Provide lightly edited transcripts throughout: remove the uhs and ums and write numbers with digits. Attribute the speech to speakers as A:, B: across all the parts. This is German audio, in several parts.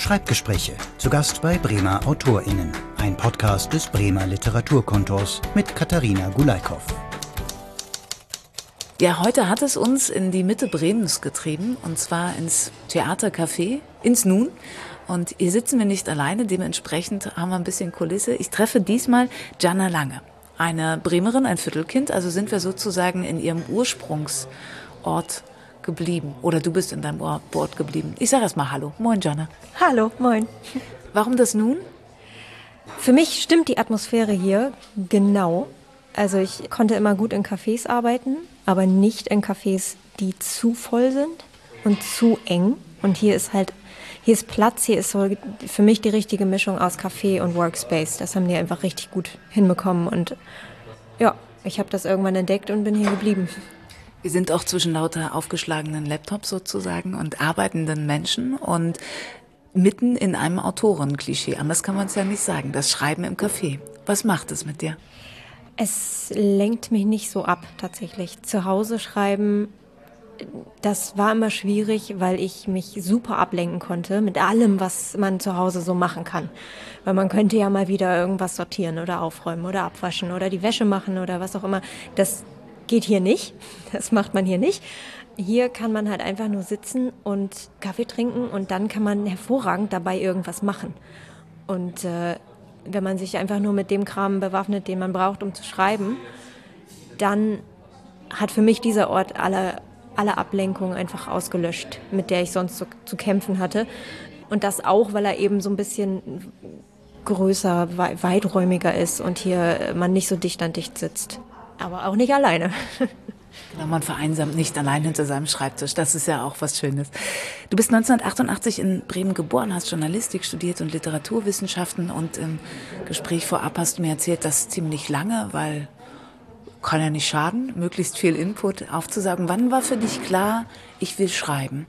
A: Schreibgespräche, zu Gast bei Bremer AutorInnen. Ein Podcast des Bremer Literaturkontors mit Katharina Gulaikow.
B: Ja, heute hat es uns in die Mitte Bremens getrieben, und zwar ins Theatercafé, ins Nun. Und hier sitzen wir nicht alleine, dementsprechend haben wir ein bisschen Kulisse. Ich treffe diesmal Gianna Lange, eine Bremerin, ein Viertelkind, also sind wir sozusagen in ihrem Ursprungsort geblieben. Oder du bist in deinem Ort geblieben. Ich sage erst mal Hallo. Moin, Gianna.
C: Hallo, moin.
B: Warum das Nun?
C: Für mich stimmt die Atmosphäre hier genau. Also ich konnte immer gut in Cafés arbeiten, aber nicht in Cafés, die zu voll sind und zu eng. Und hier ist Platz, hier ist so für mich die richtige Mischung aus Café und Workspace. Das haben die einfach richtig gut hinbekommen. Und ja, ich habe das irgendwann entdeckt und bin hier geblieben.
B: Wir sind auch zwischen lauter aufgeschlagenen Laptops sozusagen und arbeitenden Menschen und mitten in einem Autorenklischee. Anders kann man es ja nicht sagen. Das Schreiben im Café. Was macht es mit dir?
C: Es lenkt mich nicht so ab, tatsächlich. Zu Hause schreiben, das war immer schwierig, weil ich mich super ablenken konnte mit allem, was man zu Hause so machen kann. Weil man könnte ja mal wieder irgendwas sortieren oder aufräumen oder abwaschen oder die Wäsche machen oder was auch immer. Das geht hier nicht. Das macht man hier nicht. Hier kann man halt einfach nur sitzen und Kaffee trinken und dann kann man hervorragend dabei irgendwas machen. Und wenn man sich einfach nur mit dem Kram bewaffnet, den man braucht, um zu schreiben, dann hat für mich dieser Ort alle Ablenkungen einfach ausgelöscht, mit der ich sonst so zu kämpfen hatte. Und das auch, weil er eben so ein bisschen größer, weiträumiger ist und hier man nicht so dicht an dicht sitzt. Aber auch nicht alleine.
B: Genau, man vereinsamt nicht allein hinter seinem Schreibtisch. Das ist ja auch was Schönes. Du bist 1988 in Bremen geboren, hast Journalistik studiert und Literaturwissenschaften. Und im Gespräch vorab hast du mir erzählt, dass ziemlich lange, weil kann ja nicht schaden, möglichst viel Input aufzusagen. Wann war für dich klar, ich will schreiben?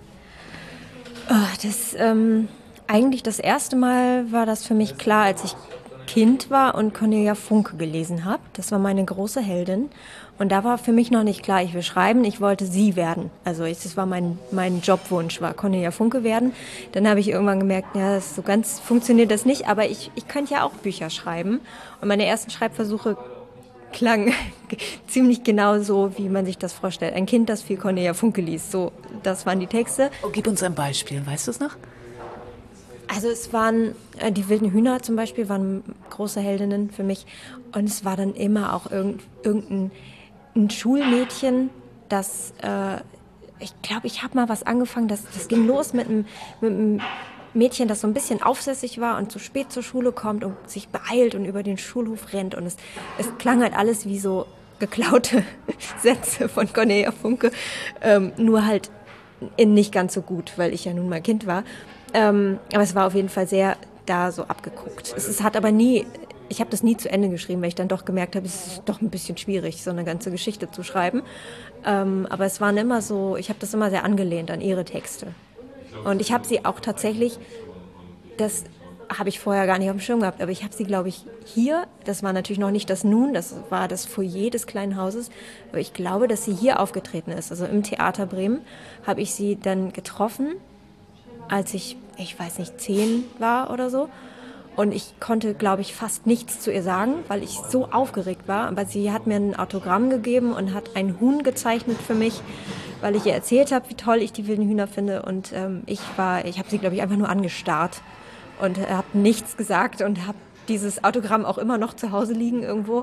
C: Eigentlich das erste Mal war das für mich klar, als ich Kind war und Cornelia Funke gelesen habe. Das war meine große Heldin. Und da war für mich noch nicht klar, ich will schreiben, ich wollte sie werden. Also das war mein Jobwunsch, war Cornelia Funke werden. Dann habe ich irgendwann gemerkt, ja, so ganz funktioniert das nicht, aber ich könnte ja auch Bücher schreiben. Und meine ersten Schreibversuche klangen ziemlich genau so, wie man sich das vorstellt. Ein Kind, das viel Cornelia Funke liest. So, das waren die Texte.
B: Oh, gib uns ein Beispiel, weißt du es noch?
C: Also es waren, die wilden Hühner zum Beispiel, waren große Heldinnen für mich. Und es war dann immer auch irgendein Schulmädchen, das, ich glaube, ich habe mal was angefangen, das ging los mit einem Mädchen, das so ein bisschen aufsässig war und zu spät zur Schule kommt und sich beeilt und über den Schulhof rennt. Und es klang halt alles wie so geklaute Sätze von Cornelia Funke, nur halt nicht ganz so gut, weil ich ja nun mal Kind war. Aber es war auf jeden Fall sehr da so abgeguckt. Ich habe das nie zu Ende geschrieben, weil ich dann doch gemerkt habe, es ist doch ein bisschen schwierig, so eine ganze Geschichte zu schreiben. Aber es waren immer so, ich habe das immer sehr angelehnt an ihre Texte. Und ich habe sie auch tatsächlich, das habe ich vorher gar nicht auf dem Schirm gehabt, aber ich habe sie, glaube ich, hier, das war natürlich noch nicht das Nun, das war das Foyer des kleinen Hauses, aber ich glaube, dass sie hier aufgetreten ist. Also im Theater Bremen habe ich sie dann getroffen, als ich weiß nicht, 10 war oder so. Und ich konnte, glaube ich, fast nichts zu ihr sagen, weil ich so aufgeregt war. Aber sie hat mir ein Autogramm gegeben und hat ein Huhn gezeichnet für mich, weil ich ihr erzählt habe, wie toll ich die wilden Hühner finde. Und ich habe sie, glaube ich, einfach nur angestarrt und habe nichts gesagt und habe dieses Autogramm auch immer noch zu Hause liegen irgendwo.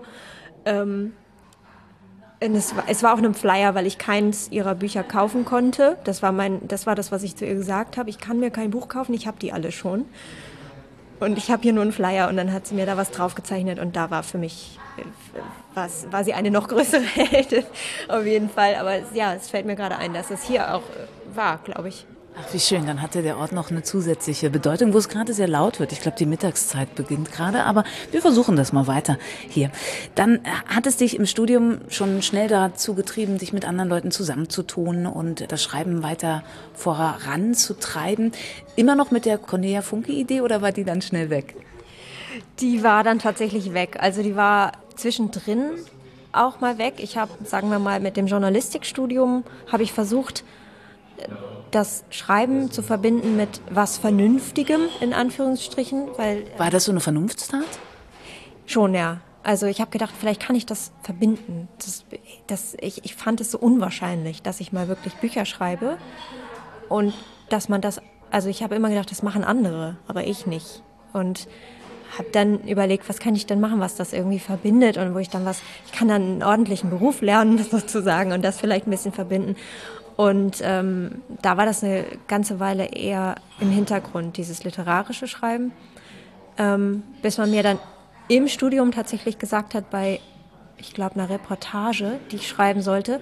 C: Und es war auf einem Flyer, weil ich keins ihrer Bücher kaufen konnte. Das war das, was ich zu ihr gesagt habe. Ich kann mir kein Buch kaufen, ich habe die alle schon. Und ich habe hier nur einen Flyer und dann hat sie mir da was drauf gezeichnet und da war für mich, war sie eine noch größere Heldin auf jeden Fall. Aber ja, es fällt mir gerade ein, dass es hier auch war, glaube ich.
B: Ach, wie schön, dann hatte der Ort noch eine zusätzliche Bedeutung, wo es gerade sehr laut wird. Ich glaube, die Mittagszeit beginnt gerade, aber wir versuchen das mal weiter hier. Dann hat es dich im Studium schon schnell dazu getrieben, dich mit anderen Leuten zusammenzutun und das Schreiben weiter voranzutreiben. Immer noch mit der Cornelia Funke-Idee oder war die dann schnell weg?
C: Die war dann tatsächlich weg. Also die war zwischendrin auch mal weg. Ich habe, sagen wir mal, mit dem Journalistikstudium habe ich versucht, das Schreiben zu verbinden mit was Vernünftigem, in Anführungsstrichen.
B: War das so eine Vernunftstat?
C: Schon, ja. Also ich habe gedacht, vielleicht kann ich das verbinden. Ich fand es so unwahrscheinlich, dass ich mal wirklich Bücher schreibe und dass man das, also ich habe immer gedacht, das machen andere, aber ich nicht. Und habe dann überlegt, was kann ich denn machen, was das irgendwie verbindet und ich kann dann einen ordentlichen Beruf lernen sozusagen und das vielleicht ein bisschen verbinden. Und da war das eine ganze Weile eher im Hintergrund, dieses literarische Schreiben, bis man mir dann im Studium tatsächlich gesagt hat, bei, ich glaube, einer Reportage, die ich schreiben sollte,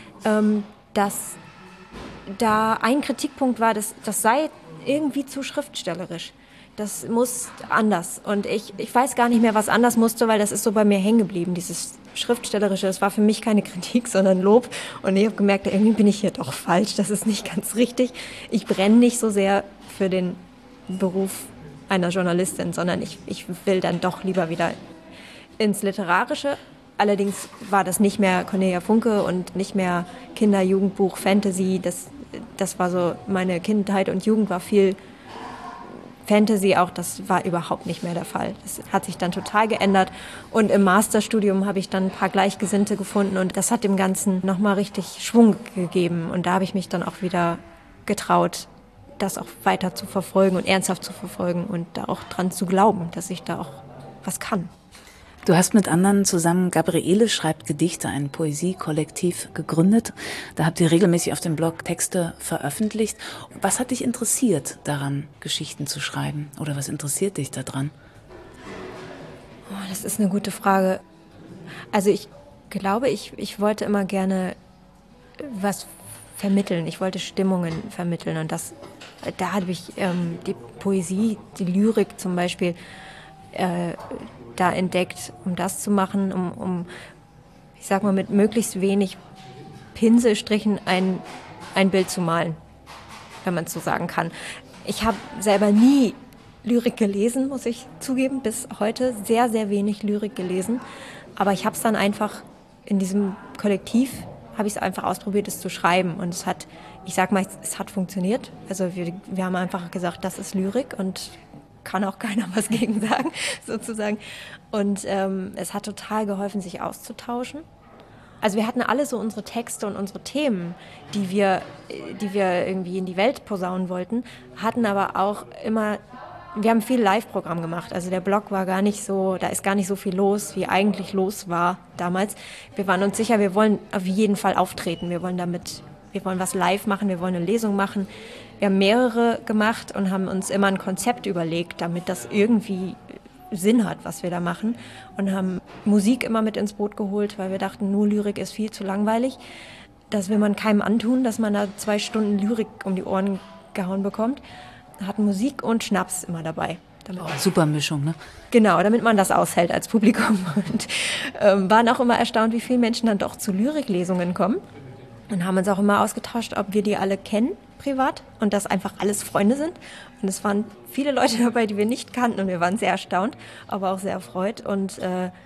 C: dass da ein Kritikpunkt war, das sei irgendwie zu schriftstellerisch. Das muss anders. Und ich weiß gar nicht mehr, was anders musste, weil das ist so bei mir hängen geblieben, dieses Schriftstellerische. Das war für mich keine Kritik, sondern Lob. Und ich habe gemerkt, irgendwie bin ich hier doch falsch, das ist nicht ganz richtig. Ich brenne nicht so sehr für den Beruf einer Journalistin, sondern ich will dann doch lieber wieder ins Literarische. Allerdings war das nicht mehr Cornelia Funke und nicht mehr Kinder-, Jugendbuch, Fantasy. Das war so, meine Kindheit und Jugend war viel Fantasy auch, das war überhaupt nicht mehr der Fall. Das hat sich dann total geändert und im Masterstudium habe ich dann ein paar Gleichgesinnte gefunden und das hat dem Ganzen nochmal richtig Schwung gegeben und da habe ich mich dann auch wieder getraut, das auch weiter zu verfolgen und ernsthaft zu verfolgen und da auch dran zu glauben, dass ich da auch was kann.
B: Du hast mit anderen zusammen Gabriele schreibt Gedichte, ein Poesiekollektiv gegründet. Da habt ihr regelmäßig auf dem Blog Texte veröffentlicht. Was hat dich interessiert daran, Geschichten zu schreiben? Oder was interessiert dich daran?
C: Oh, das ist eine gute Frage. Also ich glaube, ich wollte immer gerne was vermitteln. Ich wollte Stimmungen vermitteln und da habe ich die Poesie, die Lyrik zum Beispiel da entdeckt, um das zu machen, um ich sag mal, mit möglichst wenig Pinselstrichen ein Bild zu malen, wenn man es so sagen kann. Ich habe selber nie Lyrik gelesen, muss ich zugeben, bis heute sehr, sehr wenig Lyrik gelesen. Aber ich habe es dann einfach in diesem Kollektiv, habe ich es einfach ausprobiert, es zu schreiben. Und es hat funktioniert. Also wir haben einfach gesagt, das ist Lyrik und kann auch keiner was gegen sagen, sozusagen. Und es hat total geholfen, sich auszutauschen. Also wir hatten alle so unsere Texte und unsere Themen, die wir irgendwie in die Welt posaunen wollten, hatten aber auch immer, wir haben viel Live-Programm gemacht. Also der Blog war gar nicht so, da ist gar nicht so viel los, wie eigentlich los war damals. Wir waren uns sicher, wir wollen auf jeden Fall auftreten. Wir wollen was live machen, wir wollen eine Lesung machen. Wir haben mehrere gemacht und haben uns immer ein Konzept überlegt, damit das irgendwie Sinn hat, was wir da machen. Und haben Musik immer mit ins Boot geholt, weil wir dachten, nur Lyrik ist viel zu langweilig. Das will man keinem antun, dass man da 2 Stunden Lyrik um die Ohren gehauen bekommt. Hatten Musik und Schnaps immer dabei.
B: Super Mischung, ne?
C: Genau, damit man das aushält als Publikum. Und waren auch immer erstaunt, wie viele Menschen dann doch zu Lyriklesungen kommen. Und haben uns auch immer ausgetauscht, ob wir die alle kennen, privat. Und dass einfach alles Freunde sind. Und es waren viele Leute dabei, die wir nicht kannten. Und wir waren sehr erstaunt, aber auch sehr erfreut. Und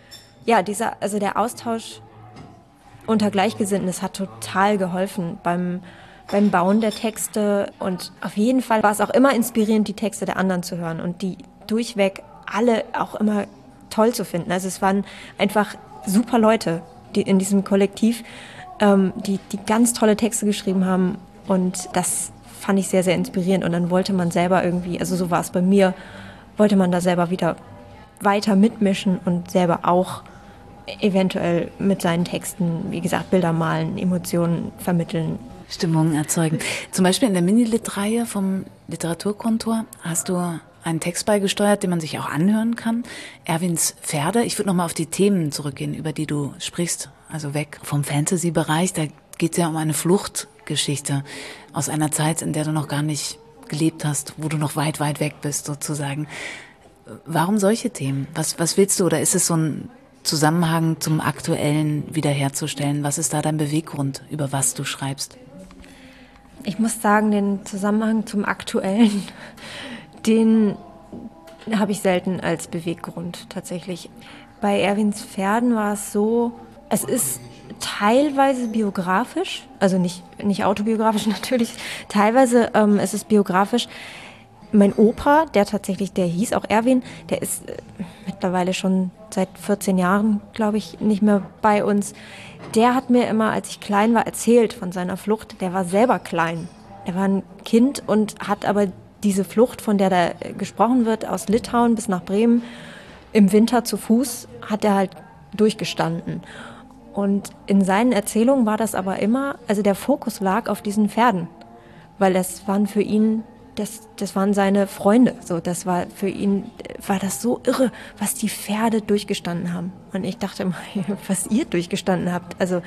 C: der Austausch unter Gleichgesinnten, das hat total geholfen beim Bauen der Texte. Und auf jeden Fall war es auch immer inspirierend, die Texte der anderen zu hören. Und die durchweg alle auch immer toll zu finden. Also es waren einfach super Leute, die in diesem Kollektiv die ganz tolle Texte geschrieben haben und das fand ich sehr, sehr inspirierend und dann wollte man selber irgendwie, also so war es bei mir, wollte man da selber wieder weiter mitmischen und selber auch eventuell mit seinen Texten, wie gesagt, Bilder malen, Emotionen vermitteln.
B: Stimmungen erzeugen. Zum Beispiel in der Mini-Lit-Reihe vom Literaturkontor hast du einen Text beigesteuert, den man sich auch anhören kann. Erwins Pferde. Ich würde nochmal auf die Themen zurückgehen, über die du sprichst. Also weg vom Fantasy-Bereich. Da geht es ja um eine Fluchtgeschichte aus einer Zeit, in der du noch gar nicht gelebt hast, wo du noch weit, weit weg bist sozusagen. Warum solche Themen? Was willst du? Oder ist es so ein Zusammenhang zum Aktuellen wiederherzustellen? Was ist da dein Beweggrund, über was du schreibst?
C: Ich muss sagen, den Zusammenhang zum Aktuellen, den habe ich selten als Beweggrund tatsächlich. Bei Erwins Pferden war es so, es ist teilweise biografisch, also nicht autobiografisch natürlich, teilweise ist es biografisch. Mein Opa, der hieß auch Erwin, der ist mittlerweile schon seit 14 Jahren, glaube ich, nicht mehr bei uns. Der hat mir immer, als ich klein war, erzählt von seiner Flucht. Der war selber klein. Er war ein Kind und hat aber diese Flucht, von der da gesprochen wird, aus Litauen bis nach Bremen, im Winter zu Fuß, hat er halt durchgestanden. Und in seinen Erzählungen war das aber immer, also der Fokus lag auf diesen Pferden, weil das waren für ihn, das waren seine Freunde. So, das war für ihn, war das so irre, was die Pferde durchgestanden haben. Und ich dachte immer, was ihr durchgestanden habt. Also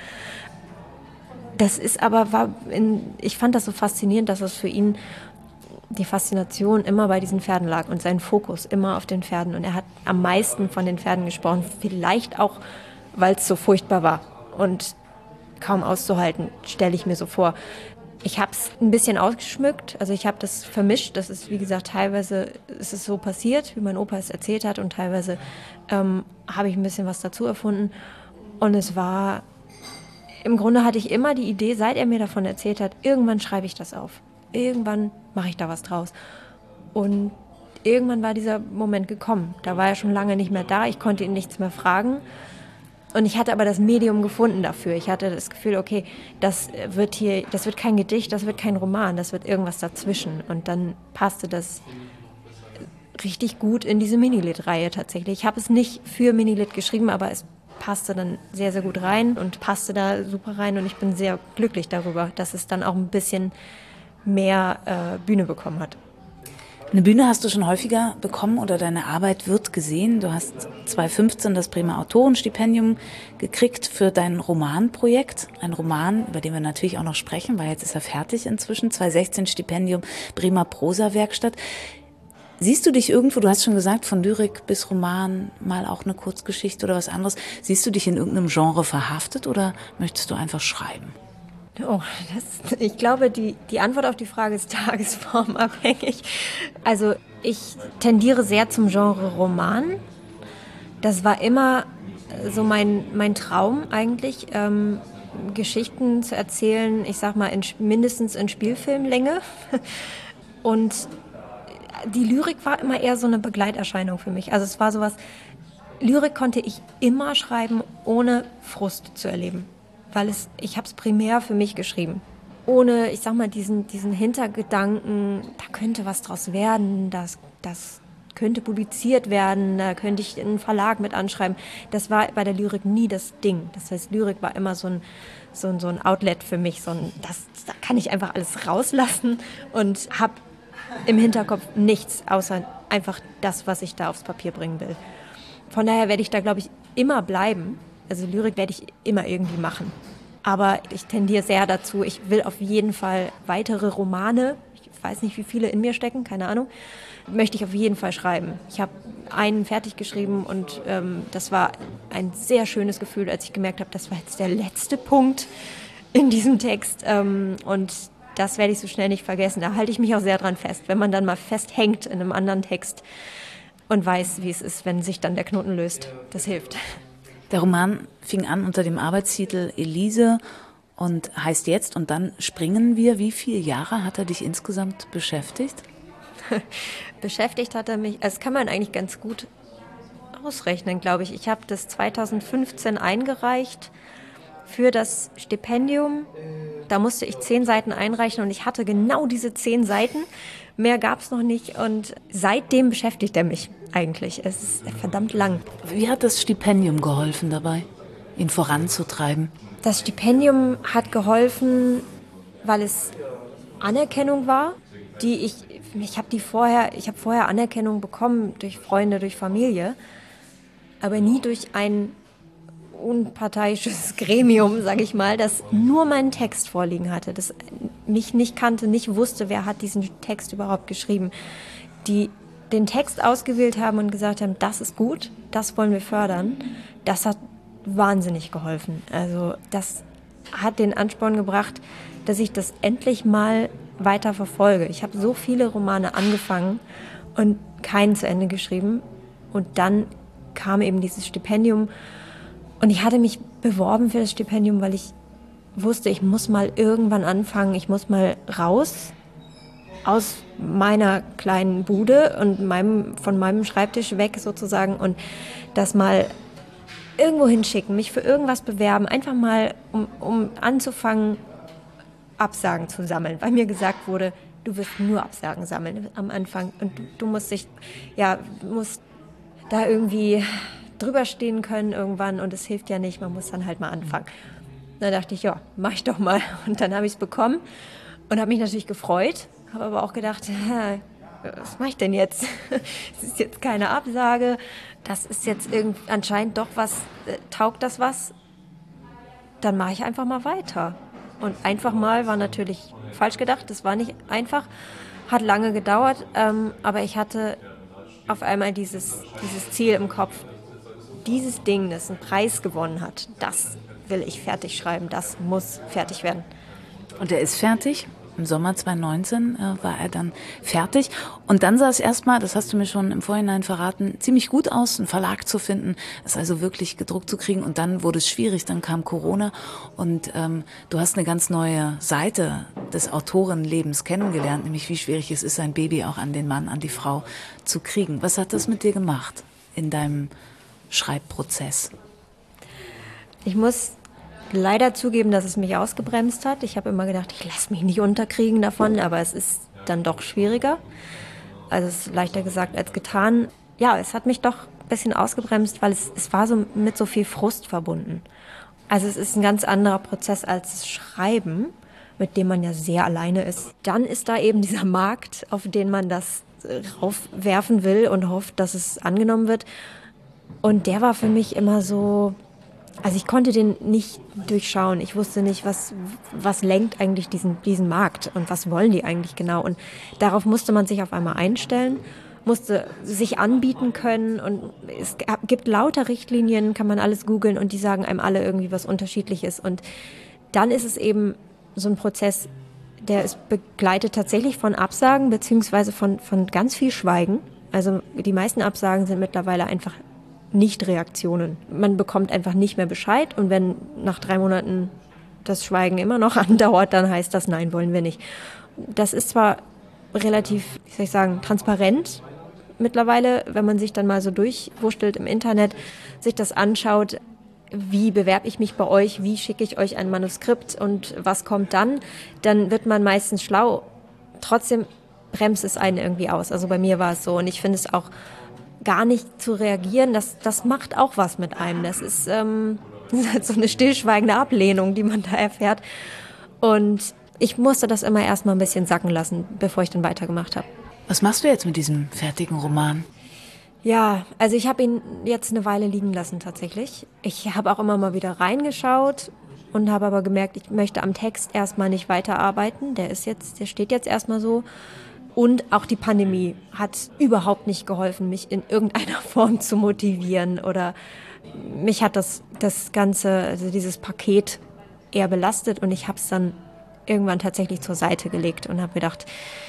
C: das ist aber, ich fand das so faszinierend, dass es für ihn die Faszination immer bei diesen Pferden lag und sein Fokus immer auf den Pferden. Und er hat am meisten von den Pferden gesprochen, vielleicht auch, weil es so furchtbar war und kaum auszuhalten, stelle ich mir so vor. Ich habe es ein bisschen ausgeschmückt, also ich habe das vermischt. Das ist, wie gesagt, teilweise ist es so passiert, wie mein Opa es erzählt hat, und teilweise habe ich ein bisschen was dazu erfunden. Und es war, im Grunde hatte ich immer die Idee, seit er mir davon erzählt hat, irgendwann schreibe ich das auf. Irgendwann mache ich da was draus. Und irgendwann war dieser Moment gekommen. Da war er schon lange nicht mehr da, ich konnte ihn nichts mehr fragen. Und ich hatte aber das Medium gefunden dafür. Ich hatte das Gefühl, okay, das wird kein Gedicht, das wird kein Roman, das wird irgendwas dazwischen. Und dann passte das richtig gut in diese Minilit-Reihe tatsächlich. Ich habe es nicht für Minilit geschrieben, aber es passte dann sehr, sehr gut rein und passte da super rein. Und ich bin sehr glücklich darüber, dass es dann auch ein bisschen mehr Bühne bekommen hat.
B: Eine Bühne hast du schon häufiger bekommen oder deine Arbeit wird gesehen. Du hast 2015 das Bremer Autorenstipendium gekriegt für dein Romanprojekt. Ein Roman, über den wir natürlich auch noch sprechen, weil jetzt ist er fertig inzwischen. 2016 Stipendium Bremer Prosa-Werkstatt. Siehst du dich irgendwo, du hast schon gesagt, von Lyrik bis Roman, mal auch eine Kurzgeschichte oder was anderes. Siehst du dich in irgendeinem Genre verhaftet oder möchtest du einfach schreiben?
C: Oh, ich glaube, die Antwort auf die Frage ist tagesformabhängig. Also ich tendiere sehr zum Genre Roman. Das war immer so mein Traum eigentlich, Geschichten zu erzählen, ich sag mal mindestens in Spielfilmlänge. Und die Lyrik war immer eher so eine Begleiterscheinung für mich. Also es war sowas, Lyrik konnte ich immer schreiben, ohne Frust zu erleben. Weil ich habe es primär für mich geschrieben. Ohne, ich sag mal, diesen Hintergedanken, da könnte was draus werden, das könnte publiziert werden, da könnte ich einen Verlag mit anschreiben. Das war bei der Lyrik nie das Ding. Das heißt, Lyrik war immer so ein Outlet für mich, da kann ich einfach alles rauslassen und habe im Hinterkopf nichts, außer einfach das, was ich da aufs Papier bringen will. Von daher werde ich da, glaube ich, immer bleiben. Also Lyrik werde ich immer irgendwie machen. Aber ich tendiere sehr dazu, ich will auf jeden Fall weitere Romane, ich weiß nicht, wie viele in mir stecken, keine Ahnung, möchte ich auf jeden Fall schreiben. Ich habe einen fertig geschrieben und das war ein sehr schönes Gefühl, als ich gemerkt habe, das war jetzt der letzte Punkt in diesem Text. Und das werde ich so schnell nicht vergessen. Da halte ich mich auch sehr dran fest, wenn man dann mal festhängt in einem anderen Text und weiß, wie es ist, wenn sich dann der Knoten löst. Das hilft.
B: Der Roman fing an unter dem Arbeitstitel Elise und heißt jetzt Und dann springen wir. Wie viele Jahre hat er dich insgesamt beschäftigt?
C: Beschäftigt hat er mich, das kann man eigentlich ganz gut ausrechnen, glaube ich. Ich habe das 2015 eingereicht für das Stipendium. Da musste ich 10 Seiten einreichen und ich hatte genau diese 10 Seiten. Mehr gab es noch nicht und seitdem beschäftigt er mich eigentlich. Es ist verdammt lang.
B: Wie hat das Stipendium geholfen dabei, ihn voranzutreiben?
C: Das Stipendium hat geholfen, weil es Anerkennung war, die ich habe vorher Anerkennung bekommen durch Freunde, durch Familie, aber nie durch ein unparteiisches Gremium, sage ich mal, das nur meinen Text vorliegen hatte, das mich nicht kannte, nicht wusste, wer hat diesen Text überhaupt geschrieben, die den Text ausgewählt haben und gesagt haben, das ist gut, das wollen wir fördern. Das hat wahnsinnig geholfen. Also das hat den Ansporn gebracht, dass ich das endlich mal weiter verfolge. Ich habe so viele Romane angefangen und keinen zu Ende geschrieben. Und dann kam eben dieses Stipendium Und ich hatte mich beworben für das Stipendium, weil ich wusste, ich muss mal irgendwann anfangen, ich muss mal raus aus meiner kleinen Bude und von meinem Schreibtisch weg sozusagen und das mal irgendwo hinschicken, mich für irgendwas bewerben, einfach mal, um anzufangen, Absagen zu sammeln, weil mir gesagt wurde, du wirst nur Absagen sammeln am Anfang und du musst musst da irgendwie drüber stehen können irgendwann und es hilft ja nicht, man muss dann halt mal anfangen. Da dachte ich, ja, mach ich doch mal. Und dann habe ich es bekommen und habe mich natürlich gefreut, habe aber auch gedacht, was mache ich denn jetzt? Es ist jetzt keine Absage, das ist jetzt anscheinend doch was, taugt das was? Dann mache ich einfach mal weiter. Und einfach mal war natürlich falsch gedacht, das war nicht einfach, hat lange gedauert, aber ich hatte auf einmal dieses Ziel im Kopf, dieses Ding, das einen Preis gewonnen hat, das will ich fertig schreiben, das muss fertig werden.
B: Und er ist fertig. Im Sommer 2019 war er dann fertig. Und dann sah es erstmal, das hast du mir schon im Vorhinein verraten, ziemlich gut aus, einen Verlag zu finden, es also wirklich gedruckt zu kriegen. Und dann wurde es schwierig, dann kam Corona und du hast eine ganz neue Seite des Autorenlebens kennengelernt, nämlich wie schwierig es ist, ein Baby auch an den Mann, an die Frau zu kriegen. Was hat das mit dir gemacht in deinem Schreibprozess?
C: Ich muss leider zugeben, dass es mich ausgebremst hat. Ich habe immer gedacht, ich lasse mich nicht unterkriegen davon, aber es ist dann doch schwieriger. Also es ist leichter gesagt als getan. Ja, es hat mich doch ein bisschen ausgebremst, weil es war so mit so viel Frust verbunden. Also es ist ein ganz anderer Prozess als das Schreiben, mit dem man ja sehr alleine ist. Dann ist da eben dieser Markt, auf den man das raufwerfen will und hofft, dass es angenommen wird. Und der war für mich immer so, also ich konnte den nicht durchschauen. Ich wusste nicht, was lenkt eigentlich diesen Markt und was wollen die eigentlich genau. Und darauf musste man sich auf einmal einstellen, musste sich anbieten können. Und es gibt lauter Richtlinien, kann man alles googeln und die sagen einem alle irgendwie was Unterschiedliches. Und dann ist es eben so ein Prozess, der ist begleitet tatsächlich von Absagen beziehungsweise von ganz viel Schweigen. Also die meisten Absagen sind mittlerweile einfach Nicht-Reaktionen. Man bekommt einfach nicht mehr Bescheid und wenn nach 3 Monaten das Schweigen immer noch andauert, dann heißt das, nein, wollen wir nicht. Das ist zwar relativ, wie soll ich sagen, transparent mittlerweile, wenn man sich dann mal so durchwurschtelt im Internet, sich das anschaut, wie bewerbe ich mich bei euch, wie schicke ich euch ein Manuskript und was kommt dann wird man meistens schlau. Trotzdem bremst es einen irgendwie aus. Also bei mir war es so und ich finde es auch gar nicht zu reagieren, das macht auch was mit einem. Das ist halt so eine stillschweigende Ablehnung, die man da erfährt. Und ich musste das immer erstmal ein bisschen sacken lassen, bevor ich dann weitergemacht habe.
B: Was machst du jetzt mit diesem fertigen Roman?
C: Ja, also ich habe ihn jetzt eine Weile liegen lassen tatsächlich. Ich habe auch immer mal wieder reingeschaut und habe aber gemerkt, ich möchte am Text erstmal nicht weiterarbeiten. Der steht jetzt erstmal so. Und auch die Pandemie hat überhaupt nicht geholfen, mich in irgendeiner Form zu motivieren. Oder mich hat das Ganze, also dieses Paket eher belastet. Und ich habe es dann irgendwann tatsächlich zur Seite gelegt und habe gedacht,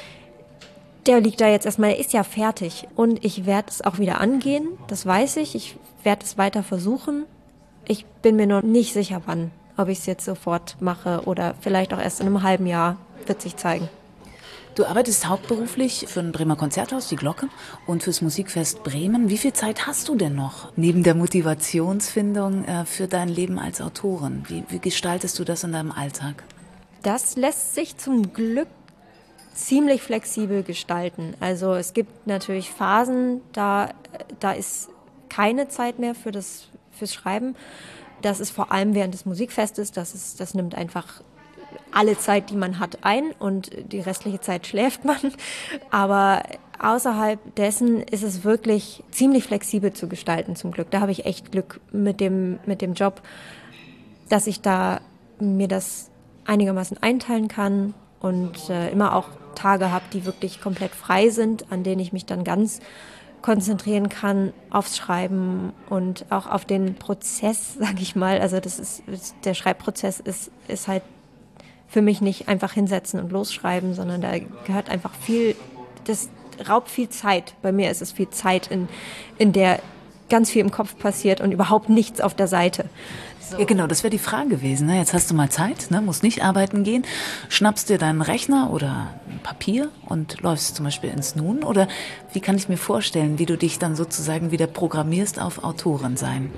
C: der liegt da jetzt erstmal, der ist ja fertig. Und ich werde es auch wieder angehen, das weiß ich. Ich werde es weiter versuchen. Ich bin mir noch nicht sicher, wann, ob ich es jetzt sofort mache oder vielleicht auch erst in einem halben Jahr, wird sich zeigen.
B: Du arbeitest hauptberuflich für ein Bremer Konzerthaus, die Glocke, und fürs Musikfest Bremen. Wie viel Zeit hast du denn noch neben der Motivationsfindung für dein Leben als Autorin? Wie gestaltest du das in deinem Alltag?
C: Das lässt sich zum Glück ziemlich flexibel gestalten. Also es gibt natürlich Phasen, da ist keine Zeit mehr fürs Schreiben. Das ist vor allem während des Musikfestes. Das nimmt einfach alle Zeit, die man hat, ein und die restliche Zeit schläft man. Aber außerhalb dessen ist es wirklich ziemlich flexibel zu gestalten, zum Glück. Da habe ich echt Glück mit dem Job, dass ich da mir das einigermaßen einteilen kann und immer auch Tage habe, die wirklich komplett frei sind, an denen ich mich dann ganz konzentrieren kann aufs Schreiben und auch auf den Prozess, sage ich mal. Also der Schreibprozess ist halt für mich nicht einfach hinsetzen und losschreiben, sondern da gehört einfach viel, das raubt viel Zeit. Bei mir ist es viel Zeit, in der ganz viel im Kopf passiert und überhaupt nichts auf der Seite.
B: Ja, genau, das wäre die Frage gewesen. Ne? Jetzt hast du mal Zeit, ne? Musst nicht arbeiten gehen, schnappst dir deinen Rechner oder ein Papier und läufst zum Beispiel ins Nun. Oder wie kann ich mir vorstellen, wie du dich dann sozusagen wieder programmierst auf Autorin sein?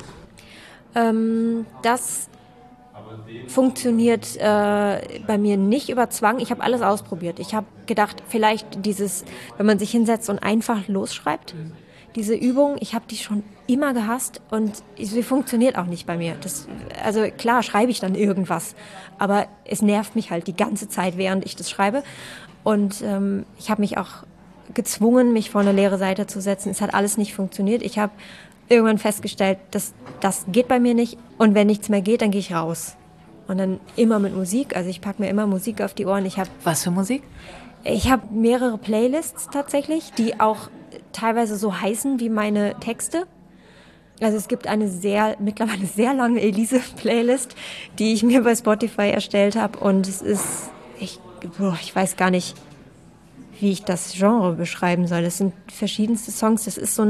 C: Das funktioniert bei mir nicht über Zwang. Ich habe alles ausprobiert. Ich habe gedacht, vielleicht wenn man sich hinsetzt und einfach losschreibt, diese Übung, ich habe die schon immer gehasst und sie funktioniert auch nicht bei mir. Also klar schreibe ich dann irgendwas, aber es nervt mich halt die ganze Zeit, während ich das schreibe. Und ich habe mich auch gezwungen, mich vor eine leere Seite zu setzen. Es hat alles nicht funktioniert. Ich habe irgendwann festgestellt, das geht bei mir nicht. Und wenn nichts mehr geht, dann gehe ich raus. Und dann immer mit Musik. Also ich packe mir immer Musik auf die Ohren.
B: Was für Musik?
C: Ich habe mehrere Playlists tatsächlich, die auch teilweise so heißen wie meine Texte. Also es gibt eine mittlerweile sehr lange Elise-Playlist, die ich mir bei Spotify erstellt habe. Und es ist, ich weiß gar nicht, wie ich das Genre beschreiben soll. Es sind verschiedenste Songs. Das ist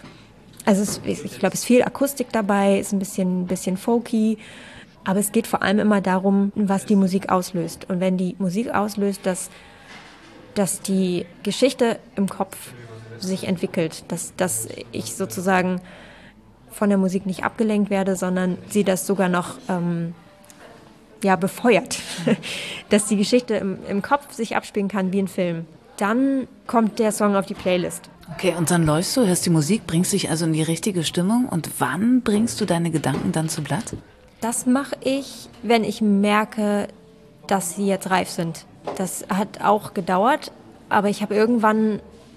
C: ich glaube, es ist viel Akustik dabei, ist ein bisschen folky. Aber es geht vor allem immer darum, was die Musik auslöst. Und wenn die Musik auslöst, dass die Geschichte im Kopf sich entwickelt, dass ich sozusagen von der Musik nicht abgelenkt werde, sondern sie das sogar noch befeuert, dass die Geschichte im Kopf sich abspielen kann wie ein Film. Dann kommt der Song auf die Playlist.
B: Okay, und dann läufst du, hörst die Musik, bringst dich also in die richtige Stimmung. Und wann bringst du deine Gedanken dann zu Blatt?
C: Das mache ich, wenn ich merke, dass sie jetzt reif sind. Das hat auch gedauert, aber ich habe irgendwann,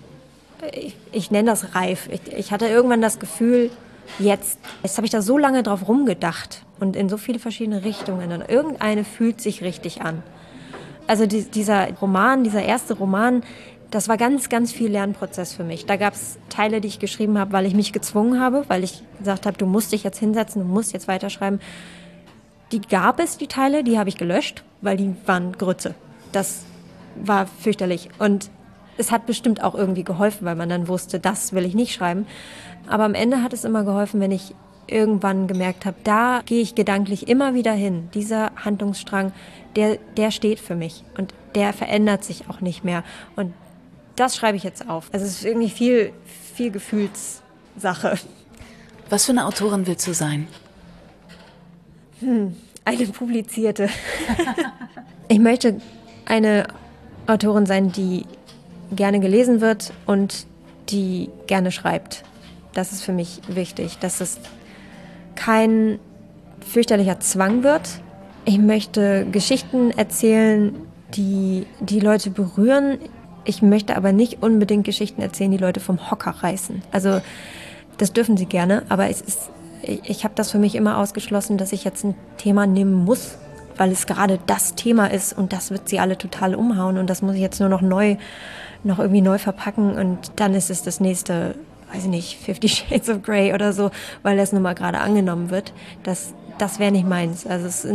C: ich nenne das reif, ich hatte irgendwann das Gefühl, jetzt habe ich da so lange drauf rumgedacht und in so viele verschiedene Richtungen und irgendeine fühlt sich richtig an. Also dieser erste Roman, das war ganz, ganz viel Lernprozess für mich. Da gab es Teile, die ich geschrieben habe, weil ich mich gezwungen habe, weil ich gesagt habe, du musst dich jetzt hinsetzen, du musst jetzt weiterschreiben. Die Teile, die habe ich gelöscht, weil die waren Grütze. Das war fürchterlich. Und es hat bestimmt auch irgendwie geholfen, weil man dann wusste, das will ich nicht schreiben. Aber am Ende hat es immer geholfen, wenn ich irgendwann gemerkt habe, da gehe ich gedanklich immer wieder hin. Dieser Handlungsstrang, der steht für mich und der verändert sich auch nicht mehr. Und das schreibe ich jetzt auf. Also es ist irgendwie viel, viel Gefühlssache.
B: Was für eine Autorin willst du sein?
C: Eine publizierte. Ich möchte eine Autorin sein, die gerne gelesen wird und die gerne schreibt. Das ist für mich wichtig, dass es kein fürchterlicher Zwang wird. Ich möchte Geschichten erzählen, die Leute berühren. Ich möchte aber nicht unbedingt Geschichten erzählen, die Leute vom Hocker reißen. Also das dürfen sie gerne, aber ich habe das für mich immer ausgeschlossen, dass ich jetzt ein Thema nehmen muss, weil es gerade das Thema ist und das wird sie alle total umhauen und das muss ich jetzt nur noch irgendwie neu verpacken und dann ist es das nächste, weiß ich nicht, 50 Shades of Grey oder so, weil das nun mal gerade angenommen wird. Das wäre nicht meins. Also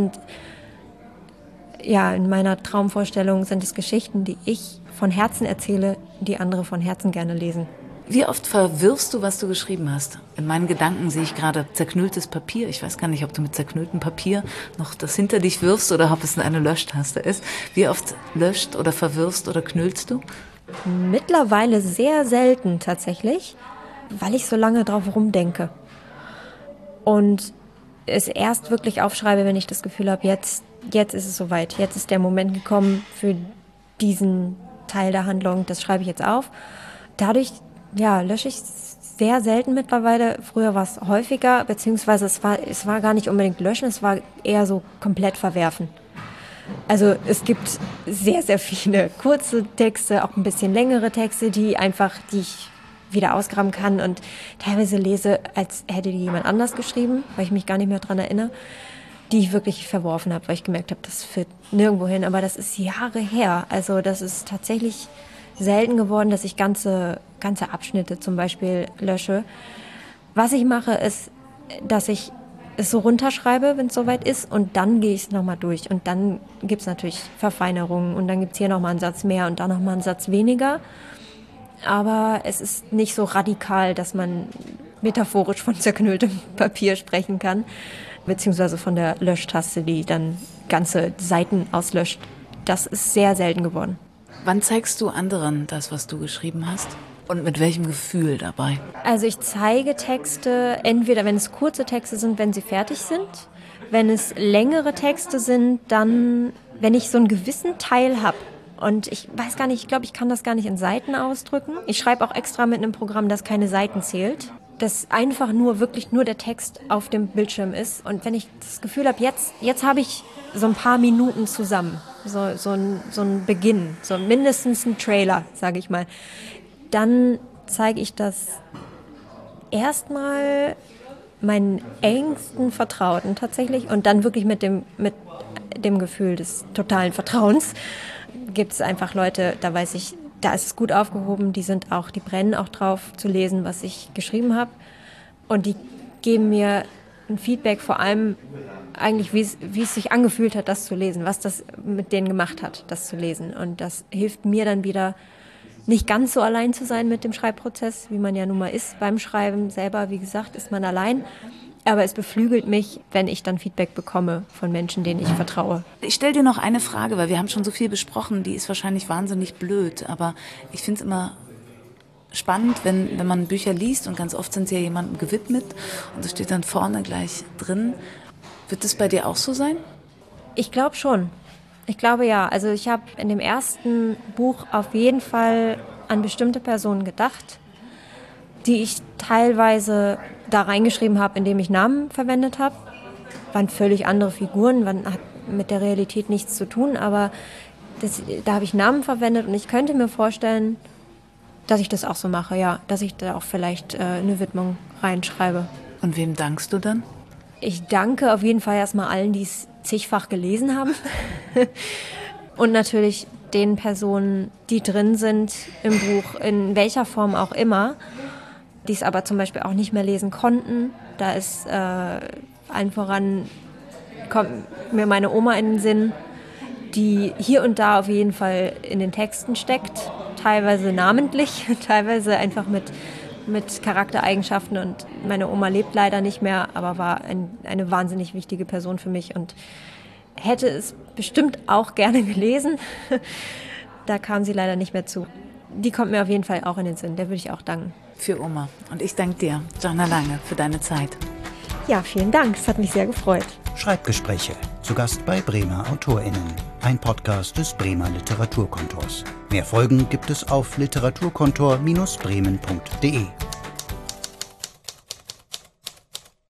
C: in meiner Traumvorstellung sind es Geschichten, die ich von Herzen erzähle, die andere von Herzen gerne lesen.
B: Wie oft verwirfst du, was du geschrieben hast? In meinen Gedanken sehe ich gerade zerknülltes Papier. Ich weiß gar nicht, ob du mit zerknülltem Papier noch das hinter dich wirfst oder ob es eine Löschtaste ist. Wie oft löscht oder verwirfst oder knüllst du?
C: Mittlerweile sehr selten tatsächlich, weil ich so lange drauf rumdenke. Und es erst wirklich aufschreibe, wenn ich das Gefühl habe, jetzt ist es soweit. Jetzt ist der Moment gekommen für diesen Teil der Handlung. Das schreibe ich jetzt auf. Dadurch lösche ich sehr selten mittlerweile. Früher war es häufiger, beziehungsweise es war gar nicht unbedingt löschen, es war eher so komplett verwerfen. Also es gibt sehr, sehr viele kurze Texte, auch ein bisschen längere Texte, die ich wieder ausgraben kann und teilweise lese, als hätte die jemand anders geschrieben, weil ich mich gar nicht mehr dran erinnere, die ich wirklich verworfen habe, weil ich gemerkt habe, das führt nirgendwo hin. Aber das ist Jahre her. Also das ist tatsächlich selten geworden, dass ich ganze Abschnitte zum Beispiel lösche. Was ich mache, ist, dass ich es so runterschreibe, wenn es soweit ist, und dann gehe ich es nochmal durch. Und dann gibt es natürlich Verfeinerungen und dann gibt es hier nochmal einen Satz mehr und da nochmal einen Satz weniger. Aber es ist nicht so radikal, dass man metaphorisch von zerknülltem Papier sprechen kann, beziehungsweise von der Löschtaste, die dann ganze Seiten auslöscht. Das ist sehr selten geworden.
B: Wann zeigst du anderen das, was du geschrieben hast? Und mit welchem Gefühl dabei?
C: Also ich zeige Texte, entweder wenn es kurze Texte sind, wenn sie fertig sind. Wenn es längere Texte sind, dann, wenn ich so einen gewissen Teil habe. Und ich weiß gar nicht, ich glaube, ich kann das gar nicht in Seiten ausdrücken. Ich schreibe auch extra mit einem Programm, das keine Seiten zählt. Das einfach wirklich nur der Text auf dem Bildschirm ist. Und wenn ich das Gefühl habe, jetzt habe ich so ein paar Minuten zusammen, so ein Beginn, so mindestens ein Trailer, sage ich mal, dann zeige ich das erstmal meinen engsten Vertrauten tatsächlich und dann wirklich mit dem Gefühl des totalen Vertrauens. Gibt es einfach Leute, da weiß ich, da ist es gut aufgehoben, die brennen auch drauf zu lesen, was ich geschrieben habe. Und die geben mir ein Feedback, vor allem eigentlich, wie es sich angefühlt hat, das zu lesen, was das mit denen gemacht hat, das zu lesen. Und das hilft mir dann wieder, nicht ganz so allein zu sein mit dem Schreibprozess, wie man ja nun mal ist. Beim Schreiben selber, wie gesagt, ist man allein. Aber es beflügelt mich, wenn ich dann Feedback bekomme von Menschen, denen ich vertraue.
B: Ich stelle dir noch eine Frage, weil wir haben schon so viel besprochen, die ist wahrscheinlich wahnsinnig blöd, aber ich finde es immer spannend, wenn man Bücher liest und ganz oft sind sie ja jemandem gewidmet und das steht dann vorne gleich drin. Wird das bei dir auch so sein?
C: Ich glaube schon. Ich glaube ja. Also ich habe in dem ersten Buch auf jeden Fall an bestimmte Personen gedacht, die ich teilweise da reingeschrieben habe, indem ich Namen verwendet habe. Waren völlig andere Figuren, hat mit der Realität nichts zu tun, aber da habe ich Namen verwendet und ich könnte mir vorstellen, dass ich das auch so mache, ja, dass ich da auch vielleicht eine Widmung reinschreibe.
B: Und wem dankst du dann?
C: Ich danke auf jeden Fall erstmal allen, die es zigfach gelesen haben und natürlich den Personen, die drin sind im Buch, in welcher Form auch immer, die es aber zum Beispiel auch nicht mehr lesen konnten. Da ist allen voran, kommt mir meine Oma in den Sinn, die hier und da auf jeden Fall in den Texten steckt, teilweise namentlich, teilweise einfach mit Charaktereigenschaften. Und meine Oma lebt leider nicht mehr, aber war eine wahnsinnig wichtige Person für mich und hätte es bestimmt auch gerne gelesen. Da kam sie leider nicht mehr zu. Die kommt mir auf jeden Fall auch in den Sinn, der würde ich auch danken.
B: Für Oma. Und ich danke dir, Jana Lange, für deine Zeit.
C: Ja, vielen Dank. Es hat mich sehr gefreut.
A: Schreibgespräche. Zu Gast bei Bremer AutorInnen. Ein Podcast des Bremer Literaturkontors. Mehr Folgen gibt es auf literaturkontor-bremen.de.